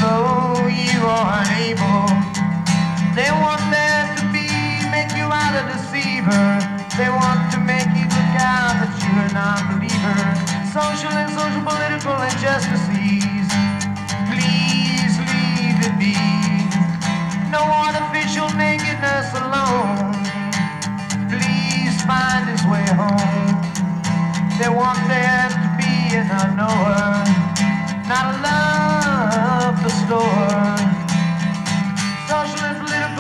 though you are unable. They want there to be, make you out a deceiver. They want to make you look out that you're a non-believer. Social and social political injustices, please leave it be. No artificial nakedness alone, please find his way home. They want there to be an unknower, not a love bestower.